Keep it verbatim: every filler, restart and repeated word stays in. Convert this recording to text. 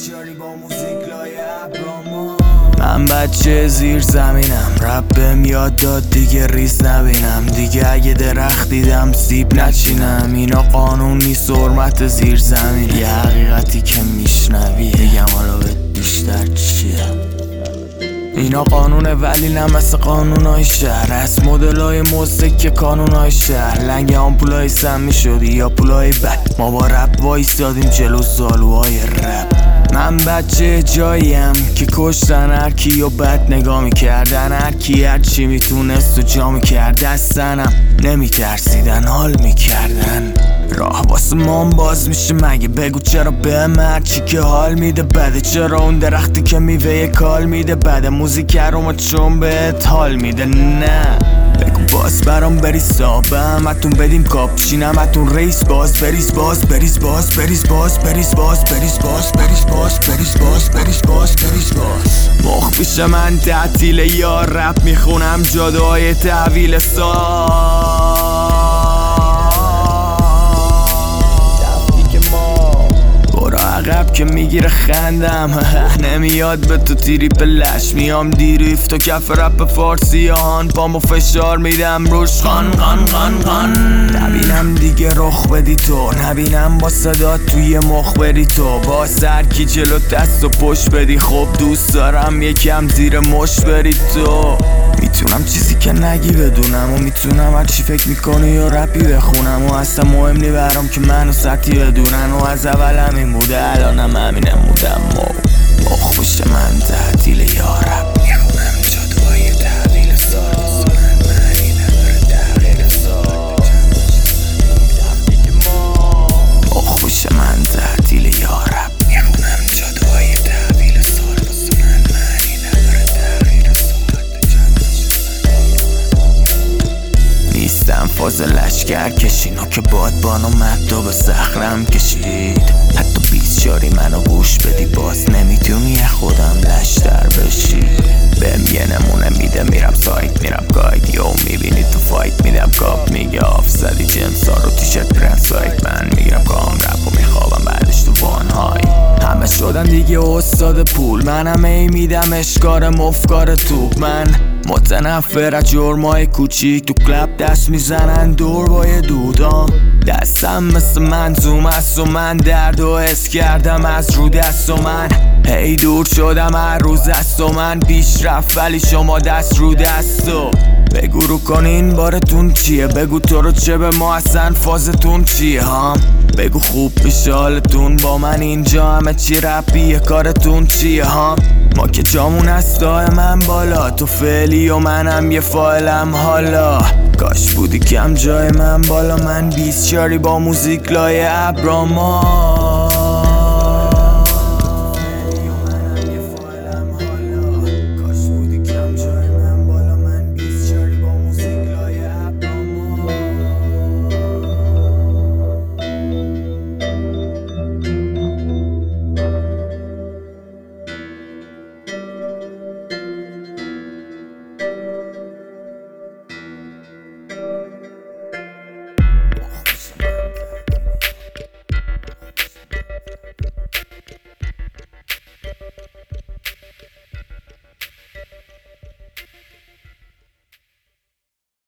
بیسچاری با موزیک لایه ابراما. من بچه زیر زمینم، رپ بهم یاد داد دیگه ریز نبینم، دیگه اگه درخت دیدم سیب نچینم. اینا قانون نیست حرمت زیر زمین، یه حقیقتی که میشنوی بگم حالا بهت بیشتر چیه. اینا قانونه ولی نه مثل قانونای شهر، از مدلای موزیک که کانونای شهر. لنگ آمپولای سمی شدی یا پولای بد، ما با رپ وایستادیم جلو زالوهای رپ. من بچه جاییم که کشتن هرکی و بد نگاه میکردن، هرکی هرچی میتونست و جا میکرد. دستنم نمیترسیدن حال میکردن، راه واسه ما باز میشه مگه؟ بگو چرا بهم هرچی که حال میده بده، چرا اون درختی که میوه کال میده بده، موزیک رو چون بهت حال میده. نه بگو باز برام بری سابه، همتون بدیم کاپچین، همتون ریس باز بریز باز بریز باز بریز باز بریز باز بریز باز بریز باز بریز باز بریز باز بریز باز. مخ پیش من تعطیل یا رپ میخونم جادوهای تحویل ساز. عقب که میگیره خندم نمیاد به تو تیری پلش، میام دیریفت و کف رپ فارسی هان، پامو فشار میدم روش خان خان خان خان. نبینم دیگه رخ بدی تو، نبینم با صدا توی مخ بری تو، با سرکی جلو دست و پشت بدی. خب دوست دارم یکم زیر مش بری تو. میتونم چیزی که نگی بدونم و میتونم هرچی فکر میکنی یا رپی بخونم و اصلا مهم نی برام که منو سطحی بدونن و از اول همین بوده الانم همینم بودم. و مخ من تعطیل یا رپ میخونم جادوهای تحویل ساز، من معنی نداره تغییر ساز. مخ من تعطیل یا رپ میخونم جادوهای تحویل ساز، من معنی نداره تغییر ساز. نیستم فاز لشکر کشینو که بادبانو مدو به صخرم کشید، حتی بیسچاری منو گوش بدی باز نمیتونی خودم لشتر بشی. بهم یه نمونه میده میرم سایت میرم گاید، یو میبینی تو فایت میدم کاپ، میگه آف زدی جنسا رو تیشت برند سایت، من میگیرم کام رپ و میخوابم بعدش تو وانهای. همه شدن دیگه استاد پول، منم ای میدم اشکار مفکار توپ. من متنفر از جرمای کوچیک، تو کلب دست میزنن دور با یه دودام، دستم مثل منظوم است و من درد و حس کردم از رو دست و من هی دور شدم هر روز است و من پیش رفت ولی شما دست رو دست. و بگو رو کنین بارتون چیه، بگو تو رو چه به ما اصلا فازتون چیه ها، بگو خوب پیش حالتون با من اینجا همه چی رپیه کارتون چیه ها. ما که جامون از دائما بالا، تو فعلی و منم یه فایلم حالا، کاش بودی کم جای من بالا. من بیسچاری با موزیک لایه ابراما.